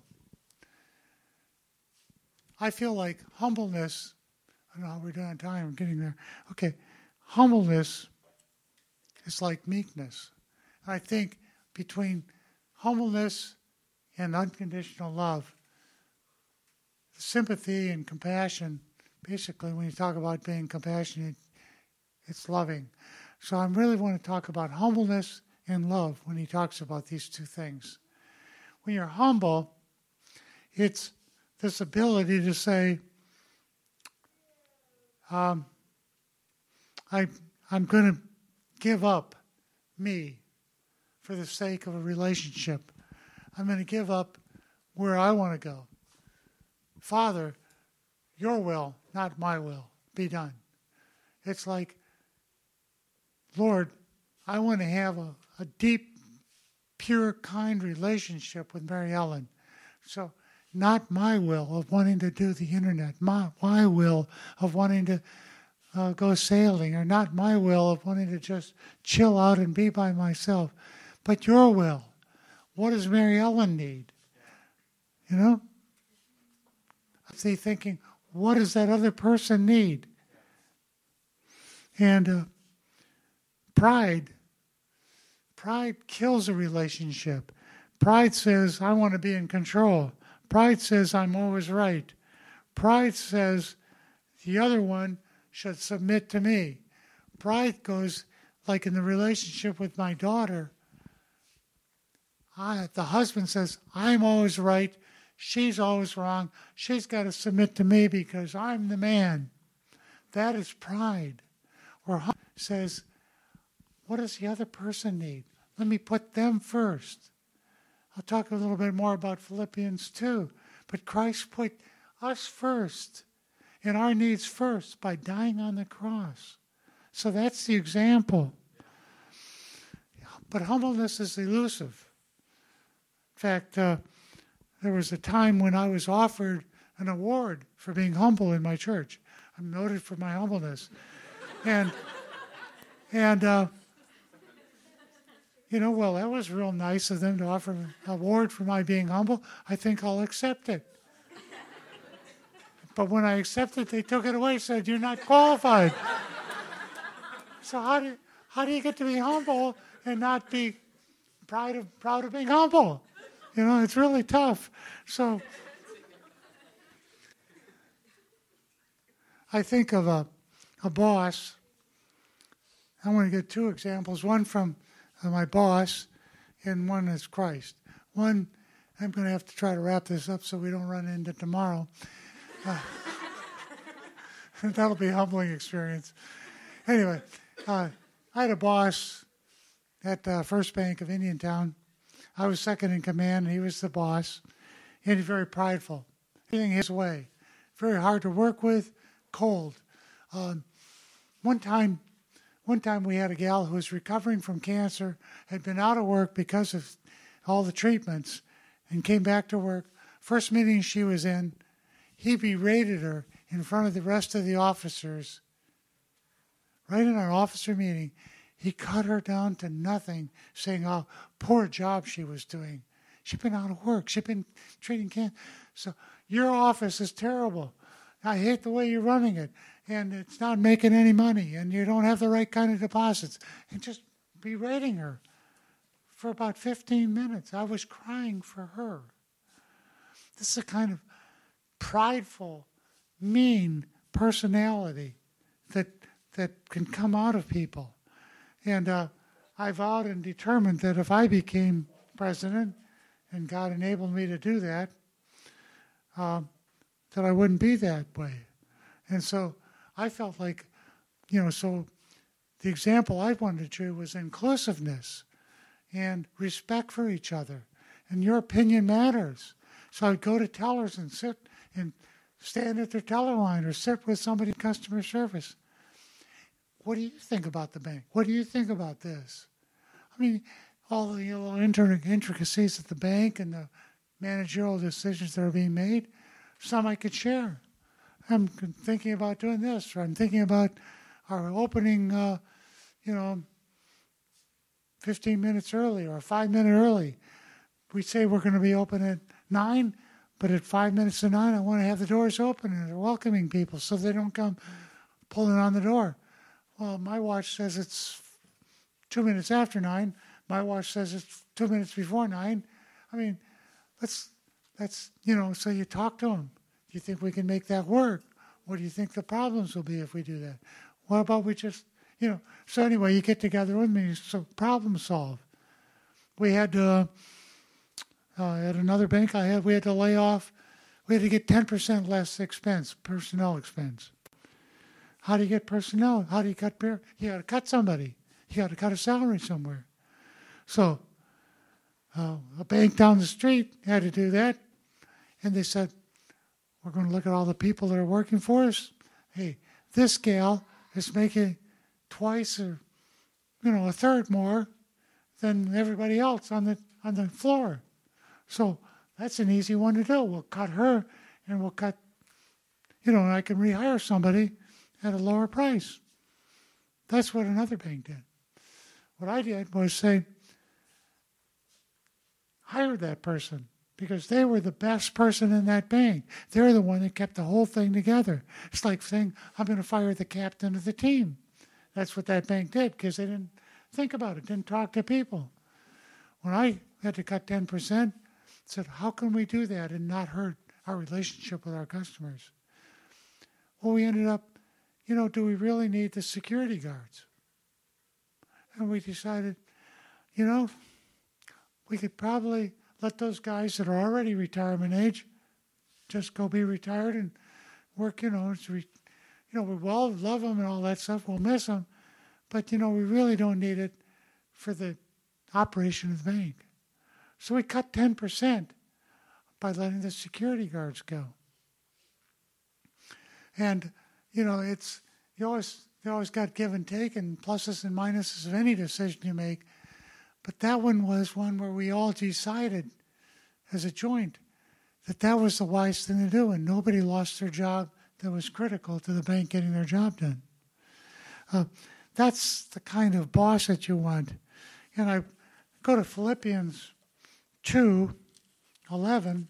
I feel like humbleness, I don't know how we're doing on time, I'm getting there. Okay, humbleness is like meekness. And I think between humbleness and unconditional love, sympathy and compassion, basically when you talk about being compassionate, it's loving. So I really want to talk about humbleness and love when he talks about these two things. When you're humble, it's this ability to say, um, I, I'm going to give up me for the sake of a relationship. I'm going to give up where I want to go. Father, your will, not my will, be done. It's like, Lord, I want to have a, a deep, pure, kind relationship with Mary Ellen. So not my will of wanting to do the internet, my, my will of wanting to uh, go sailing, or not my will of wanting to just chill out and be by myself, but your will. What does Mary Ellen need? You know? I see thinking, what does that other person need? And uh, pride, pride kills a relationship. Pride says, I want to be in control. Pride says, I'm always right. Pride says, the other one should submit to me. Pride goes, like in the relationship with my daughter, I, the husband says, I'm always right. She's always wrong. She's got to submit to me because I'm the man. That is pride. Or says, what does the other person need? Let me put them first. I'll talk a little bit more about Philippians two. But Christ put us first and our needs first by dying on the cross. So that's the example. But humbleness is elusive. In fact, uh, there was a time when I was offered an award for being humble in my church. I'm noted for my humbleness. And, and uh, you know, well, that was real nice of them to offer an award for my being humble. I think I'll accept it. But when I accepted, they took it away, said, you're not qualified. So how do, how do you get to be humble and not be proud of, proud of being humble? You know, it's really tough. So I think of a, a boss. I want to get two examples, one from uh, my boss and one is Christ. One, I'm going to have to try to wrap this up so we don't run into tomorrow. Uh, that'll be a humbling experience. Anyway, uh, I had a boss at uh, First Bank of Indiantown. I was second in command, and he was the boss. And he's very prideful. Everything his way. Very hard to work with, cold. Um, one time, one time we had a gal who was recovering from cancer, had been out of work because of all the treatments, and came back to work. First meeting she was in, he berated her in front of the rest of the officers. Right in our officer meeting, he cut her down to nothing, saying how poor job she was doing. She'd been out of work. She'd been treating cancer. So your office is terrible. I hate the way you're running it. And it's not making any money. And you don't have the right kind of deposits. And just berating her for about fifteen minutes. I was crying for her. This is a kind of prideful, mean personality that that can come out of people. And uh, I vowed and determined that if I became president, and God enabled me to do that, uh, that I wouldn't be that way. And so I felt like, you know, so the example I wanted to do was inclusiveness and respect for each other. And your opinion matters. So I'd go to tellers and sit and stand at their teller line or sit with somebody in customer service. What do you think about the bank? What do you think about this? I mean, all the little intricacies at the bank and the managerial decisions that are being made, some I could share. I'm thinking about doing this, or I'm thinking about our opening, uh, you know, fifteen minutes early or five minutes early. We say we're going to be open at nine, but at five minutes to nine, I want to have the doors open and they're welcoming people so they don't come pulling on the door. Well, my watch says it's two minutes after nine. My watch says it's two minutes before nine. I mean, let's, let's, you know, so you talk to them. Do you think we can make that work? What do you think the problems will be if we do that? What about we just, you know, so anyway, you get together with me, so problem solve. We had to, uh, at another bank I had, we had to lay off, we had to get ten percent less expense, personnel expense. How do you get personnel? How do you cut, you got to cut somebody. You got to cut a salary somewhere. So uh, a bank down the street had to do that. And they said, we're going to look at all the people that are working for us. Hey, this gal is making twice or, you know, a third more than everybody else on the on the floor. So that's an easy one to do. We'll cut her and we'll cut, you know, I can rehire somebody at a lower price. That's what another bank did. What I did was say, hire that person because they were the best person in that bank. They're the one that kept the whole thing together. It's like saying, I'm going to fire the captain of the team. That's what that bank did because they didn't think about it, didn't talk to people. When I had to cut ten percent, I said, how can we do that and not hurt our relationship with our customers? Well, we ended up, you know, do we really need the security guards? And we decided, you know, we could probably let those guys that are already retirement age just go be retired and work, you know, it's re- you know, we all love them and all that stuff. We'll miss them. But, you know, we really don't need it for the operation of the bank. So we cut ten percent by letting the security guards go. And, you know, it's, you always, you always got give and take and pluses and minuses of any decision you make. But that one was one where we all decided as a joint that that was the wise thing to do, and nobody lost their job that was critical to the bank getting their job done. Uh, that's the kind of boss that you want. And I go to Philippians two eleven,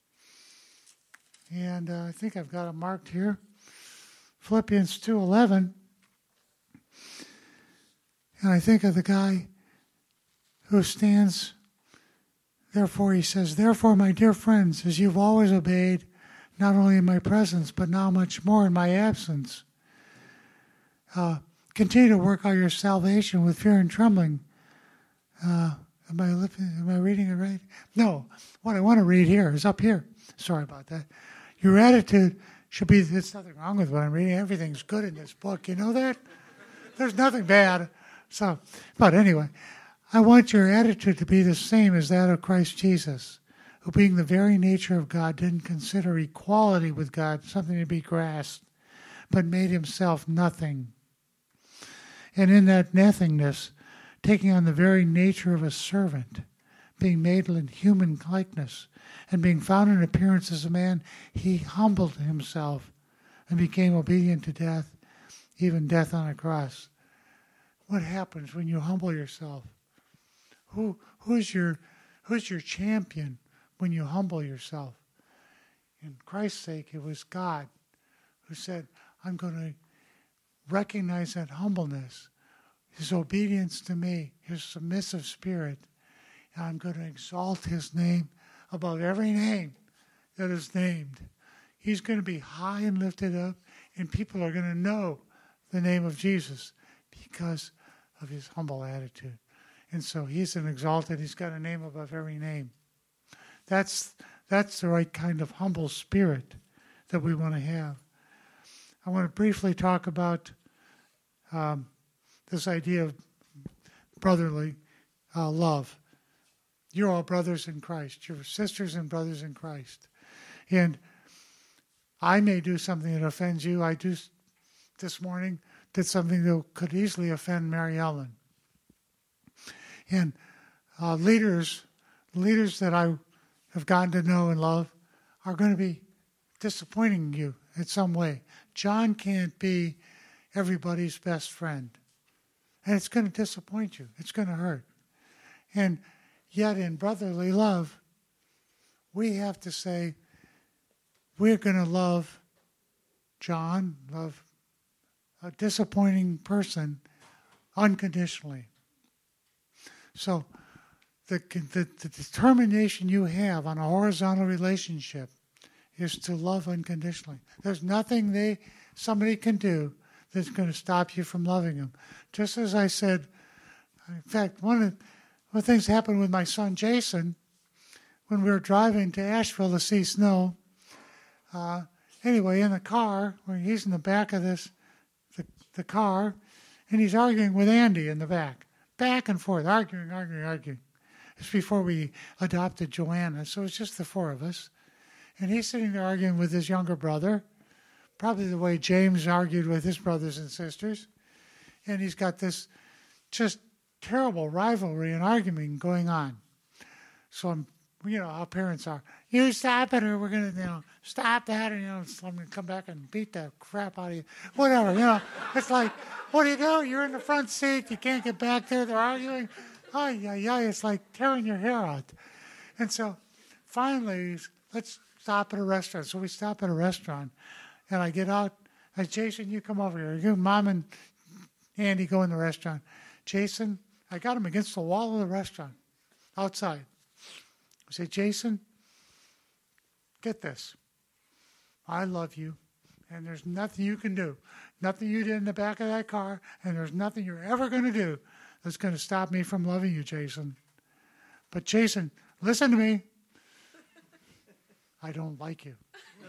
and uh, I think I've got it marked here. Philippians two eleven, and I think of the guy who stands, therefore he says, therefore, my dear friends, as you've always obeyed, not only in my presence, but now much more in my absence, uh, continue to work out your salvation with fear and trembling. Uh, am I am I reading it right? No. What I want to read here is up here. Sorry about that. Your attitude should be, there's nothing wrong with what I'm reading. Everything's good in this book. You know that? There's nothing bad. So, but anyway, I want your attitude to be the same as that of Christ Jesus, who being the very nature of God didn't consider equality with God something to be grasped, but made himself nothing. And in that nothingness, taking on the very nature of a servant, being made in human likeness, and being found in appearance as a man, he humbled himself and became obedient to death, even death on a cross. What happens when you humble yourself? Who who's your who's your champion when you humble yourself? In Christ's sake, it was God who said, I'm going to recognize that humbleness, his obedience to me, his submissive spirit, and I'm going to exalt his name above every name that is named. He's going to be high and lifted up, and people are going to know the name of Jesus because of his humble attitude. And so he's an exalted, he's got a name above every name. That's that's the right kind of humble spirit that we want to have. I want to briefly talk about um, this idea of brotherly uh, love. You're all brothers in Christ. You're sisters and brothers in Christ. And I may do something that offends you. I do this morning did something that could easily offend Mary Ellen. And uh, leaders, leaders that I have gotten to know and love are going to be disappointing you in some way. John can't be everybody's best friend. And it's going to disappoint you. It's going to hurt. And yet in brotherly love, we have to say, we're going to love John, love a disappointing person unconditionally. So the, the, the determination you have on a horizontal relationship is to love unconditionally. There's nothing they somebody can do that's going to stop you from loving them. Just as I said, in fact, one of the things happened with my son Jason when we were driving to Asheville to see snow. Uh, anyway, in the car, where he's in the back of this the, the car, and he's arguing with Andy in the back. Back and forth, arguing, arguing, arguing. It's before we adopted Joanna, so it's just the four of us. And he's sitting there arguing with his younger brother, probably the way James argued with his brothers and sisters. And he's got this just terrible rivalry and argument going on. So I'm, you know, how parents are. You stop it, or we're gonna, you know, stop that, and you know, I'm gonna come back and beat the crap out of you. Whatever, you know. It's like, what do you do? You're in the front seat. You can't get back there. They're arguing. Oh yeah, yeah. It's like tearing your hair out. And so finally, let's stop at a restaurant. So we stop at a restaurant, and I get out. I say, Jason, you come over here. You, Mom and Andy go in the restaurant. Jason, I got him against the wall of the restaurant, outside. I say, Jason, get this. I love you, and there's nothing you can do. Nothing you did in the back of that car, and there's nothing you're ever going to do that's going to stop me from loving you, Jason. But Jason, listen to me. I don't like you.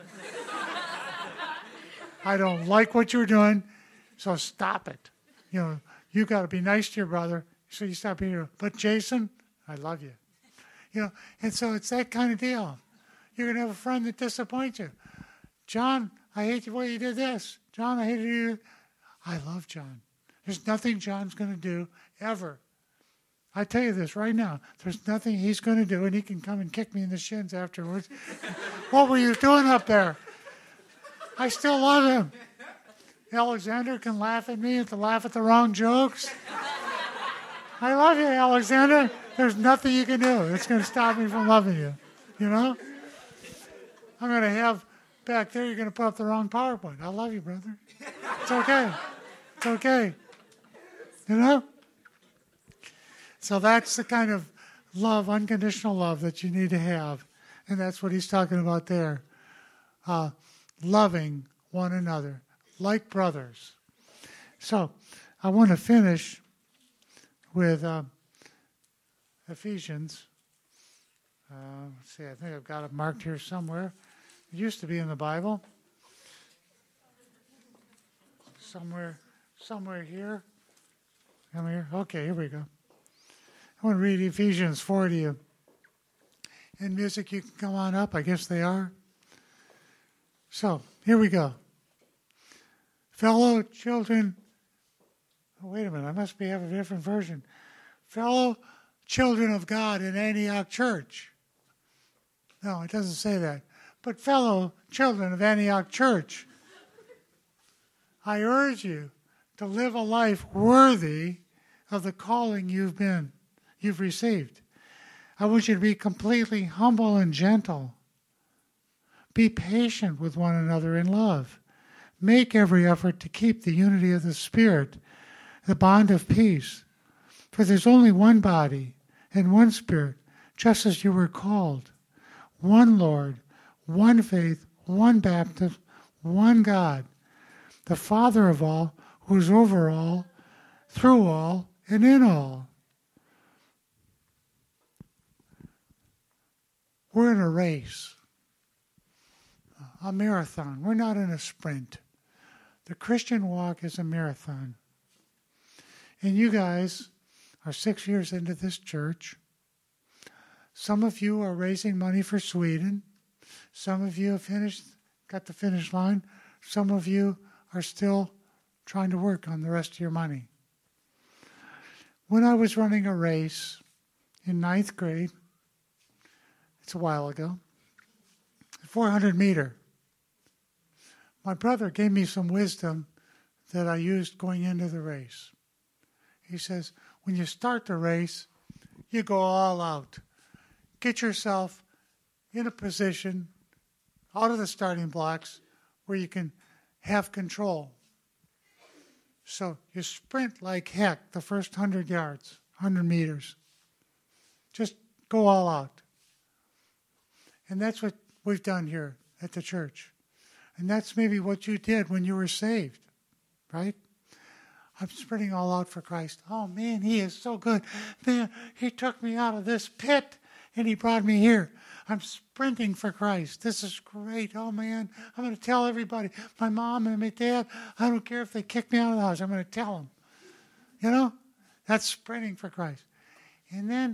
I don't like what you're doing, so stop it. You know, you got to be nice to your brother, so you stop being here. But Jason, I love you. You know, and so it's that kind of deal. You're going to have a friend that disappoints you. John, I hate the way you did this. John, I hated you. I love John. There's nothing John's going to do ever. I tell you this right now. There's nothing he's going to do, and he can come and kick me in the shins afterwards. What were you doing up there? I still love him. Alexander can laugh at me and to laugh at the wrong jokes. I love you, Alexander. There's nothing you can do that's going to stop me from loving you. You know? I'm going to have back there, you're going to put up the wrong PowerPoint. I love you, brother. It's okay. It's okay. You know? So that's the kind of love, unconditional love that you need to have. And that's what he's talking about there. Uh, loving one another like brothers. So I want to finish with uh, Ephesians. Uh, let's see, I think I've got it marked here somewhere. It used to be in the Bible. Somewhere, somewhere here. Come here. Okay, here we go. I want to read Ephesians four to you. In music, you can come on up. I guess they are. So, here we go. Fellow children. Oh, wait a minute. I must be having a different version. Fellow children of God in Antioch Church. No, it doesn't say that. But fellow children of Antioch Church, I urge you to live a life worthy of the calling you've been, you've received. I want you to be completely humble and gentle. Be patient with one another in love. Make every effort to keep the unity of the Spirit, the bond of peace. For there's only one body and one Spirit, just as you were called. One Lord, one faith, one baptism, one God, the Father of all, who is over all, through all, and in all. We're in a race, a marathon. We're not in a sprint. The Christian walk is a marathon. And you guys are six years into this church. Some of you are raising money for Sweden. Some of you have finished, got the finish line. Some of you are still trying to work on the rest of your money. When I was running a race in ninth grade, it's a while ago, four hundred meter, my brother gave me some wisdom that I used going into the race. He says, when you start the race, you go all out. Get yourself in a position out of the starting blocks where you can have control. So you sprint like heck the first one hundred yards, one hundred meters. Just go all out. And that's what we've done here at the church. And that's maybe what you did when you were saved, right? I'm sprinting all out for Christ. Oh, man, he is so good. Man, he took me out of this pit and he brought me here. I'm sprinting for Christ. This is great. Oh, man, I'm going to tell everybody. My mom and my dad, I don't care if they kick me out of the house. I'm going to tell them. You know, that's sprinting for Christ. And then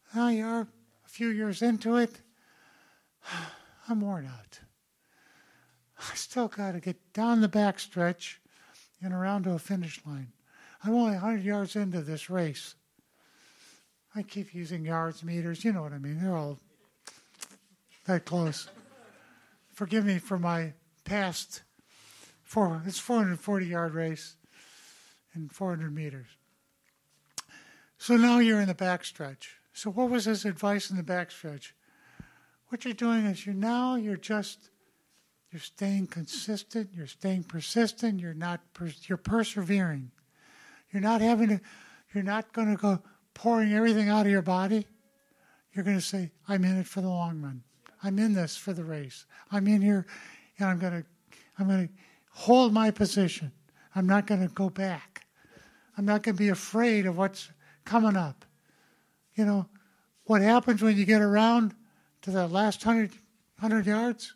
Now you're a few years into it. I'm worn out. I still got to get down the backstretch and around to a finish line. I'm only one hundred yards into this race. I keep using yards, meters, you know what I mean. They're all that close. Forgive me for my past four. It's a four hundred forty yard race in four hundred meters. So now you're in the backstretch. So what was his advice in the backstretch? What you're doing is you're now you're just you're staying consistent. You're staying persistent. You're not. You're persevering. You're not having to. You're not going to go pouring everything out of your body. You're going to say, "I'm in it for the long run. I'm in this for the race. I'm in here, and I'm going to. I'm going to hold my position. I'm not going to go back. I'm not going to be afraid of what's coming up. You know, what happens when you get around to the last hundred hundred yards?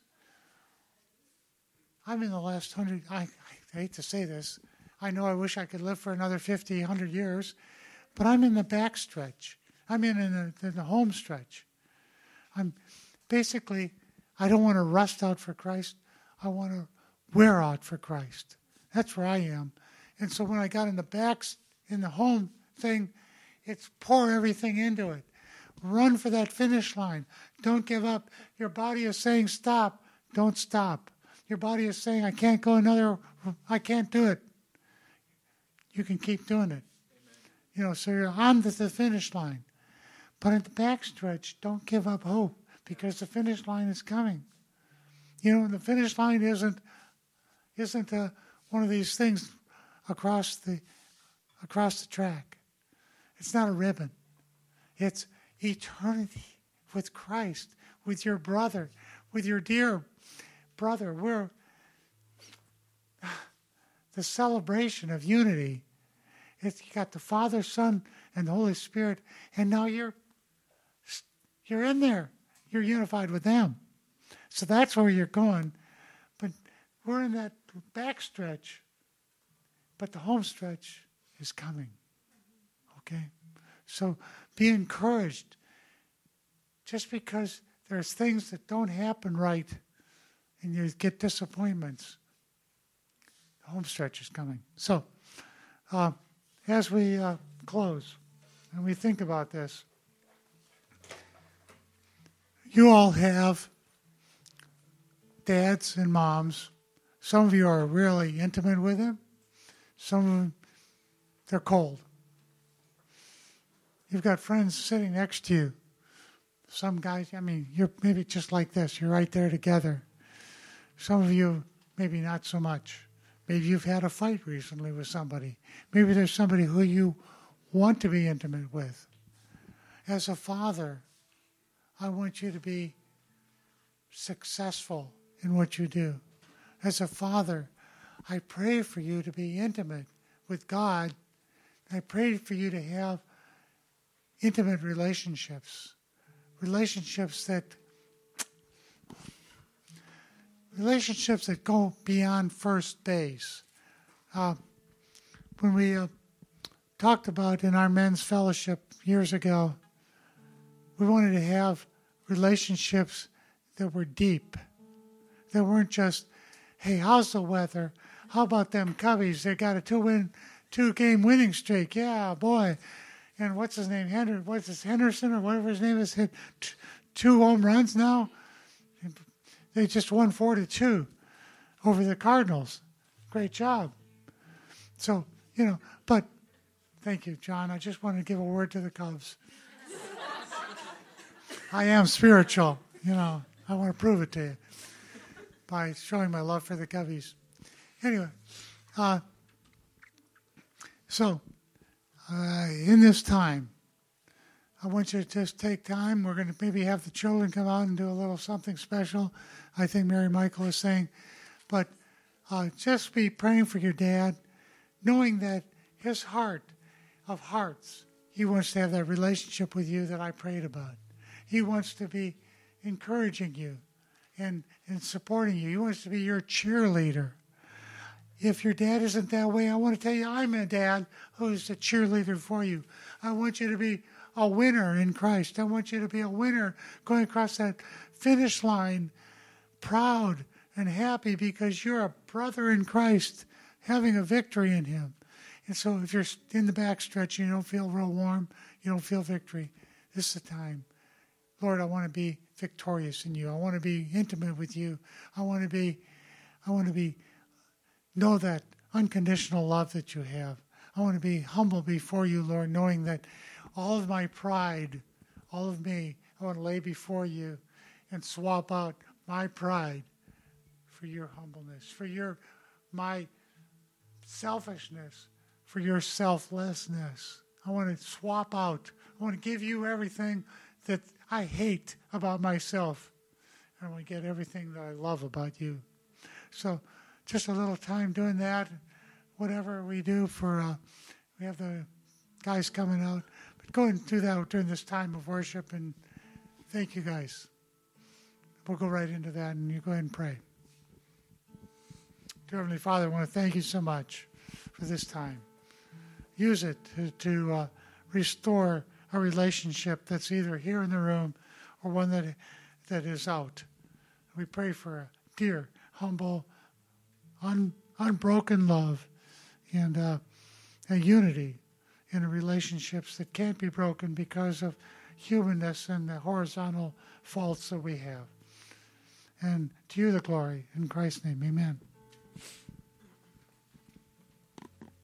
I'm in the last hundred. I, I hate to say this. I know I wish I could live for another fifty, one hundred years, but I'm in the back stretch. I'm in, in, the, in the home stretch. I'm basically, I don't want to rust out for Christ. I want to wear out for Christ. That's where I am. And so when I got in the back, in the home thing, it's pour everything into it. Run for that finish line. Don't give up. Your body is saying stop. Don't stop. Your body is saying, I can't go another, I can't do it. You can keep doing it. Amen. You know, so you're on to the finish line. But at the backstretch, don't give up hope because the finish line is coming. You know, the finish line isn't isn't uh, one of these things across the across the track. It's not a ribbon. It's eternity with Christ, with your brother, with your dear brother. We're the celebration of unity. It's you got the Father, Son, and the Holy Spirit, and now you're you're in there. You're unified with them. So that's where you're going. But we're in that backstretch. But the home stretch is coming. Okay? So be encouraged. Just because there's things that don't happen right and you get disappointments, the home stretch is coming. So uh, as we uh, close and we think about this, you all have dads and moms. Some of you are really intimate with them. Some of them, they're cold. You've got friends sitting next to you. Some guys, I mean, you're maybe just like this. You're right there together. Some of you, maybe not so much. Maybe you've had a fight recently with somebody. Maybe there's somebody who you want to be intimate with. As a father, I want you to be successful in what you do. As a father, I pray for you to be intimate with God. I pray for you to have intimate relationships. Relationships that relationships that go beyond first base. Uh, when we uh, talked about in our men's fellowship years ago, we wanted to have relationships that were deep, that weren't just, hey, how's the weather? How about them Cubbies? They got a two-win, two-game winning streak. Yeah, boy. And what's his name? Henderson, what's his Henderson or whatever his name is, hit t- two home runs now. They just won four to two over the Cardinals. Great job. So, you know, but thank you, John. I just want to give a word to the Cubs. I am spiritual, you know. I want to prove it to you by showing my love for the Cubbies. Anyway, uh, so uh, in this time, I want you to just take time. We're going to maybe have the children come out and do a little something special. I think Mary Michael is saying. But uh, just be praying for your dad, knowing that his heart of hearts, he wants to have that relationship with you that I prayed about. He wants to be encouraging you and, and supporting you. He wants to be your cheerleader. If your dad isn't that way, I want to tell you I'm a dad who's a cheerleader for you. I want you to be a winner in Christ. I want you to be a winner going across that finish line, proud and happy because you're a brother in Christ having a victory in him. And so if you're in the backstretch and you don't feel real warm, you don't feel victory, this is the time. Lord, I want to be victorious in you. I want to be intimate with you. I want to be, I want to be, know that unconditional love that you have. I want to be humble before you, Lord, knowing that all of my pride, all of me, I want to lay before you and swap out my pride for your humbleness, for your, my selfishness, for your selflessness. I want to swap out. I want to give you everything that I hate about myself. I want to get everything that I love about you. So just a little time doing that. Whatever we do for, uh, we have the guys coming out. But go and do that during this time of worship. And thank you guys. We'll go right into that and you go ahead and pray. Dear Heavenly Father, I want to thank you so much for this time. Use it to, to uh, restore a relationship that's either here in the room or one that that is out. We pray for a dear, humble, un, unbroken love and uh, a unity in the relationships that can't be broken because of humanness and the horizontal faults that we have. And to you the glory. In Christ's name, amen.